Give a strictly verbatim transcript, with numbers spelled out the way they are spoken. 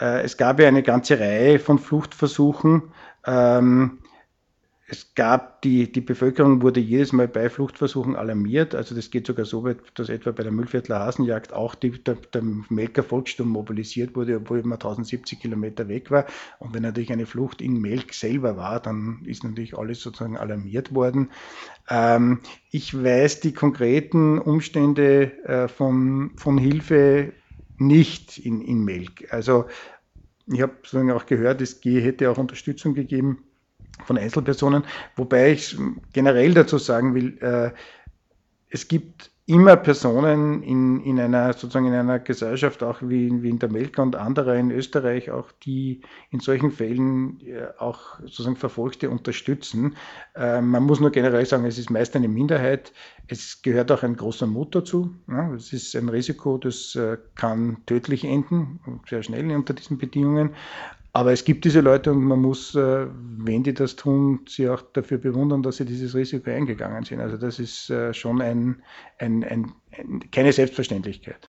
Äh, es gab ja eine ganze Reihe von Fluchtversuchen. Ähm, Es gab die, die Bevölkerung wurde jedes Mal bei Fluchtversuchen alarmiert. Also das geht sogar so weit, dass etwa bei der Mühlviertler Hasenjagd auch die, der, der Melker Volkssturm mobilisiert wurde, obwohl man tausendsiebzig Kilometer weg war. Und wenn natürlich eine Flucht in Melk selber war, dann ist natürlich alles sozusagen alarmiert worden. Ähm, ich weiß die konkreten Umstände äh, von, von Hilfe nicht in, in Melk. Also ich habe sozusagen auch gehört, es hätte auch Unterstützung gegeben von Einzelpersonen, wobei ich generell dazu sagen will, äh, es gibt immer Personen in, in einer sozusagen in einer Gesellschaft, auch wie, wie in der Melka und anderer in Österreich, auch die in solchen Fällen äh, auch sozusagen Verfolgte unterstützen. Äh, man muss nur generell sagen, es ist meist eine Minderheit. Es gehört auch ein großer Mut dazu. Ja, es ist ein Risiko, das äh, kann tödlich enden, sehr schnell unter diesen Bedingungen. Aber es gibt diese Leute und man muss, äh, wenn die das tun, sie auch dafür bewundern, dass sie dieses Risiko eingegangen sind. Also das ist äh, schon ein, ein, ein, ein, keine Selbstverständlichkeit.